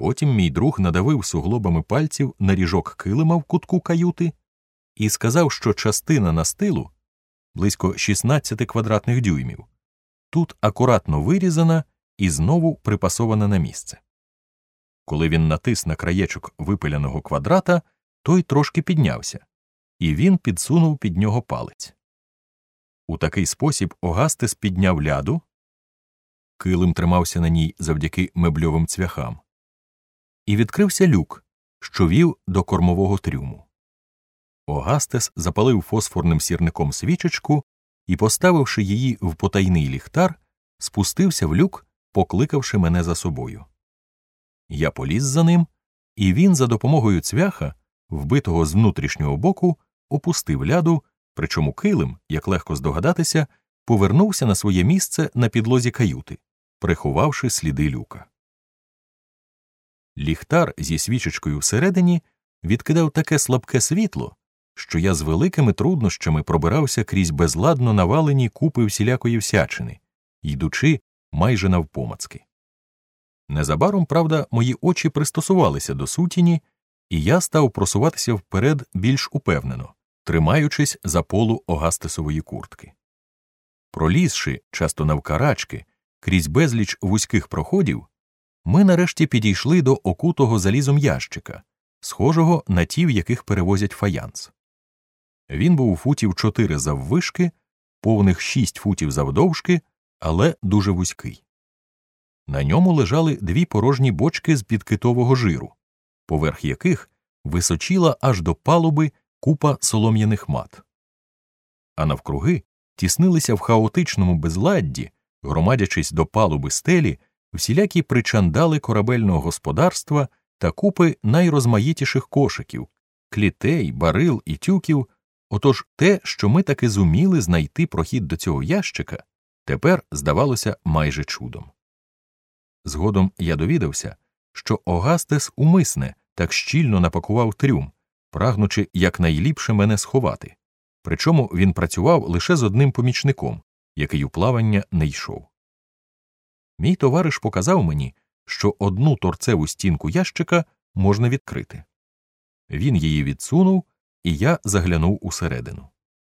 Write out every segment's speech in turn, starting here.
Потім мій друг надавив суглобами пальців на ріжок килима в кутку каюти і сказав, що частина настилу, близько 16 квадратних дюймів, тут акуратно вирізана і знову припасована на місце. Коли він натис на краєчок випиляного квадрата, той трошки піднявся, і він підсунув під нього палець. У такий спосіб Огастес підняв ляду, килим тримався на ній завдяки мебльовим цвяхам, і відкрився люк, що вів до кормового трюму. Огастес запалив фосфорним сірником свічечку і, поставивши її в потайний ліхтар, спустився в люк, покликавши мене за собою. Я поліз за ним, і він за допомогою цвяха, вбитого з внутрішнього боку, опустив ляду, причому килим, як легко здогадатися, повернувся на своє місце на підлозі каюти, приховавши сліди люка. Ліхтар зі свічечкою всередині відкидав таке слабке світло, що я з великими труднощами пробирався крізь безладно навалені купи всілякої всячини, йдучи майже навпомацки. Незабаром, правда, мої очі пристосувалися до сутіні, і я став просуватися вперед більш упевнено, тримаючись за полу Огастесової куртки. Пролізши, часто навкарачки, крізь безліч вузьких проходів, ми нарешті підійшли до окутого залізом ящика, схожого на ті, в яких перевозять фаянс. Він був футів 4 заввишки, повних 6 футів завдовжки, але дуже вузький. На ньому лежали 2 порожні бочки з-під китового жиру, поверх яких височіла аж до палуби купа солом'яних мат. А навкруги тіснилися в хаотичному безладді, громадячись до палуби стелі, всілякі причандали корабельного господарства та купи найрозмаїтіших кошиків, клітей, барил і тюків. Отож те, що ми таки зуміли знайти прохід до цього ящика, тепер здавалося майже чудом. Згодом я довідався, що Огастес умисне так щільно напакував трюм, прагнучи якнайліпше мене сховати. Причому він працював лише з одним помічником, який у плавання не йшов. Мій товариш показав мені, що одну торцеву стінку ящика можна відкрити. Він її відсунув, і я заглянув усередину.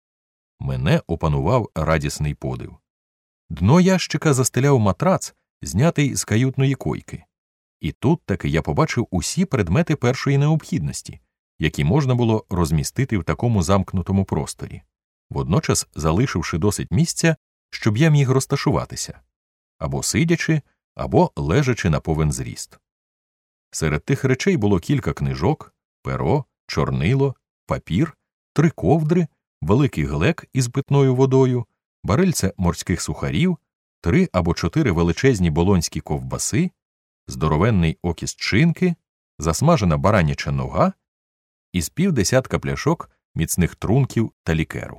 Мене опанував радісний подив. Дно ящика застеляв матрац, знятий з каютної койки. І тут таки я побачив усі предмети першої необхідності, які можна було розмістити в такому замкнутому просторі, водночас залишивши досить місця, щоб я міг розташуватися, або сидячи, або лежачи на повен зріст. Серед тих речей було кілька книжок, перо, чорнило, папір, 3 ковдри, великий глек із питною водою, барильце морських сухарів, 3 або 4 величезні болонські ковбаси, здоровенний окіс шинки, засмажена бараняча нога і з півдесятка пляшок міцних трунків та лікеру.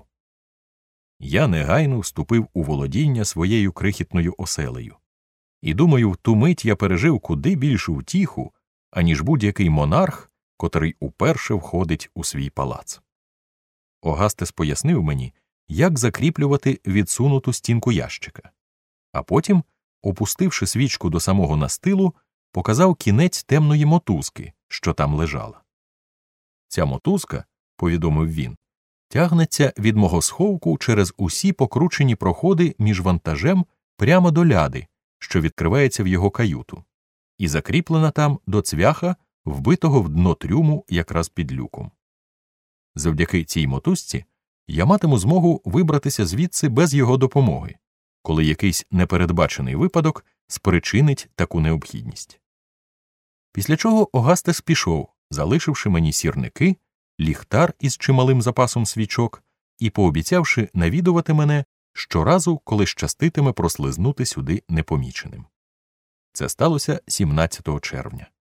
Я негайно вступив у володіння своєю крихітною оселею. І, думаю, в ту мить я пережив куди більшу втіху, аніж будь-який монарх, котрий уперше входить у свій палац. Огастес пояснив мені, як закріплювати відсунуту стінку ящика. А потім, опустивши свічку до самого настилу, показав кінець темної мотузки, що там лежала. Ця мотузка, повідомив він, тягнеться від мого сховку через усі покручені проходи між вантажем прямо до ляди, що відкривається в його каюту, і закріплена там до цвяха, вбитого в дно трюму якраз під люком. Завдяки цій мотузці я матиму змогу вибратися звідси без його допомоги, коли якийсь непередбачений випадок спричинить таку необхідність. Після чого Огастес пішов, залишивши мені сірники, ліхтар із чималим запасом свічок і пообіцявши навідувати мене щоразу, коли щаститиме прослизнути сюди непоміченим. Це сталося 17 червня.